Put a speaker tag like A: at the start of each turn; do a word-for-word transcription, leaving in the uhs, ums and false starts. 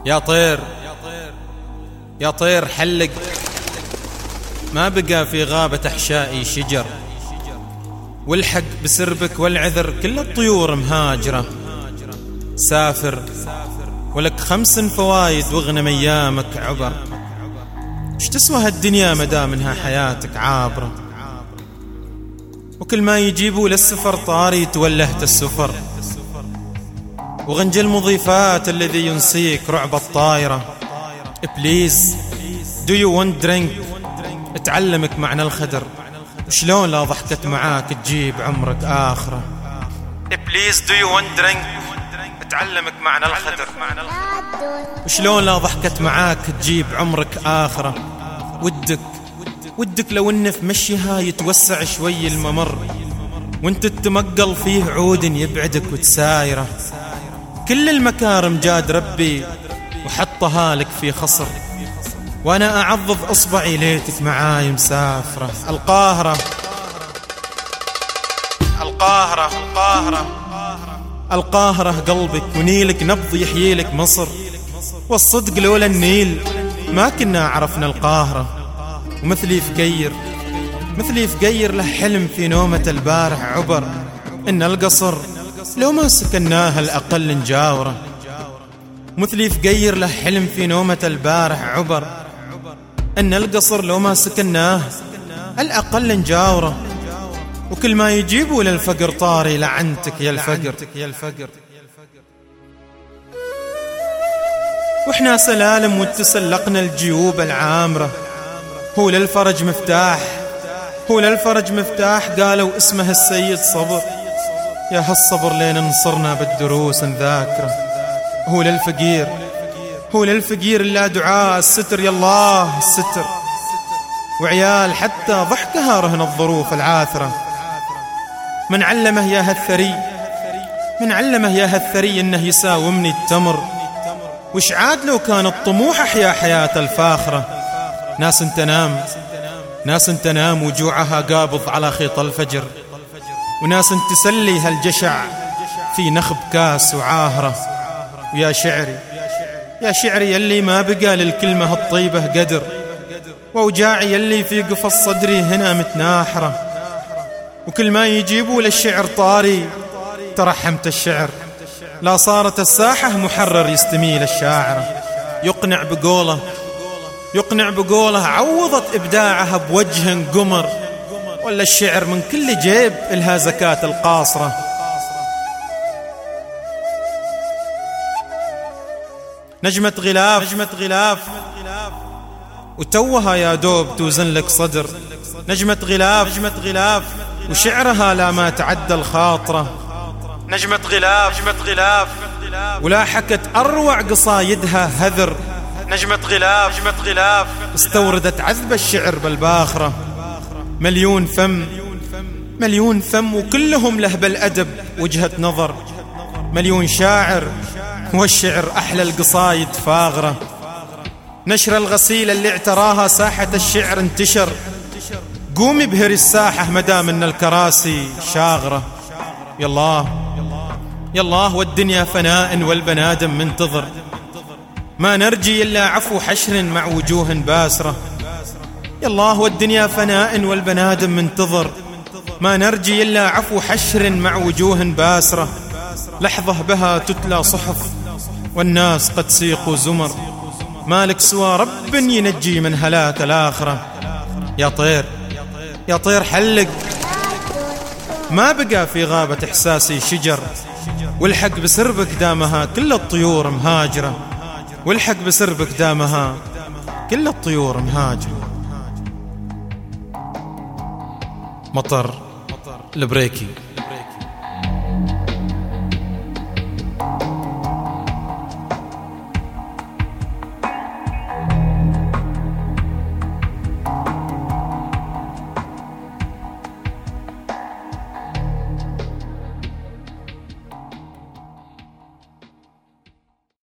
A: يا طير يا طير حلق، ما بقى في غابة أحشائي شجر، والحق بسربك والعذر كل الطيور مهاجرة. سافر ولك خمس فوايد واغنم أيامك عبر، ايش تسوى هالدنيا مدام منها حياتك عابرة؟ وكل ما يجيبوا للسفر طاري تولهت السفر، وغنج المضيفات الذي ينسيك رعب الطايرة. بليز do you want drink، اتعلمك معنى الخدر، وشلون لا ضحكت معاك تجيب عمرك آخرة. بليز do you want drink، اتعلمك معنى الخدر، وشلون لا ضحكت معاك تجيب عمرك آخرة. ودك ودك لو ان في مشيها يتوسع شوي الممر، وانت تتمقل فيه عود يبعدك وتسايره. كل المكارم جاد ربي وحطها لك في خصر، وانا اعضض اصبعي ليتك معاي مسافرة. القاهرة القاهرة القاهرة القاهرة قلبك، ونيلك نبض يحييلك مصر. والصدق لولا النيل ما كنا عرفنا القاهرة. ومثلي فقير مثلي فقير له حلم في نومة البارح عبر، إن القصر لو ما سكناه الأقل نجاوره. مثلي فقير له حلم في نومة البارح عبر، إن القصر لو ما سكناه الأقل نجاوره. وكل ما يجيبوا للفقر طاري لعنتك يا الفقر يا الفقر. وإحنا سلالم وتسلقنا الجيوب العامرة، هو للفرج مفتاح هو للفرج مفتاح قالوا اسمه السيد صبر. يا هالصبر لين نصرنا بالدروس نذاكره. هو للفقير هو للفقير إلا دعاء الستر، يا الله الستر. وعيال حتى ضحكها رهن الظروف العاثرة. من علمه يا هالثري من علمه يا هالثري إنه يساومني التمر، وش عاد لو كان الطموح أحيا حياة الفاخرة. ناس تنام ناس تنام وجوعها قابض على خيط الفجر، وناس تسلي هالجشع في نخب كاس وعاهرة. ويا شعري يا شعري يلي ما بقى للكلمة الطيبة قدر، ووجاعي يلي في قفص صدري هنا متناحرة. وكل ما يجيبوا للشعر طاري ترحمت الشعر، لا صارت الساحة محرر يستميل الشاعرة. يقنع بقوله يقنع بقوله عوضت إبداعها بوجه قمر، ولا الشعر من كل جيب إلها زكاة القاصرة. نجمة غلاف نجمة غلاف وتوها يا دوب توزن لك صدر. نجمة غلاف نجمة غلاف وشعرها لا ما تعدى الخاطرة. نجمة غلاف نجمة غلاف ولا حكت أروع قصايدها هذر. نجمة غلاف نجمة غلاف استوردت عذب الشعر بالباخرة. مليون فم مليون فم وكلهم له بالأدب وجهة نظر. مليون شاعر والشعر أحلى القصايد فاغرة. نشر الغسيل اللي اعتراها ساحة الشعر انتشر. قومي بهري الساحة مدام ان الكراسي شاغرة. يالله يالله والدنيا فناء والبنادم منتظر، ما نرجي إلا عفو حشر مع وجوه باسرة. يالله والدنيا فناء والبنادم منتظر، ما نرجي إلا عفو حشر مع وجوه باسرة. لحظة بها تتلى صحف والناس قد سيقوا زمر، مالك سوى رب ينجي من هلاك الآخرة. يا طير يا طير حلق، ما بقى في غابة إحساسي شجر، والحق بسربك دامها كل الطيور مهاجرة. والحق بسربك دامها كل الطيور مهاجرة. مطر البريكي.